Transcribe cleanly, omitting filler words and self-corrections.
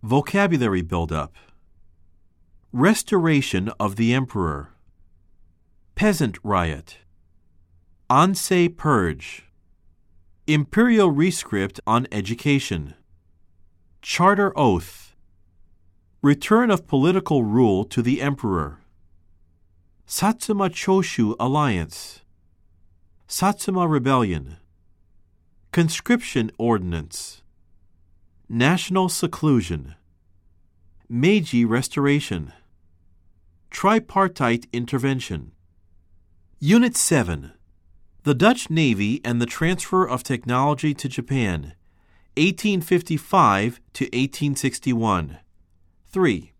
Vocabulary buildup. Restoration of the Emperor. Peasant riot. Ansei purge. Imperial rescript on education. Charter oath. Return of political rule to the emperor. Satsuma Choshu alliance. Satsuma rebellion. Conscription ordinance. National seclusion. Meiji restoration. Tripartite intervention. Unit 7. The Dutch Navy and the Transfer of Technology to Japan, 1855 to 1861. 3.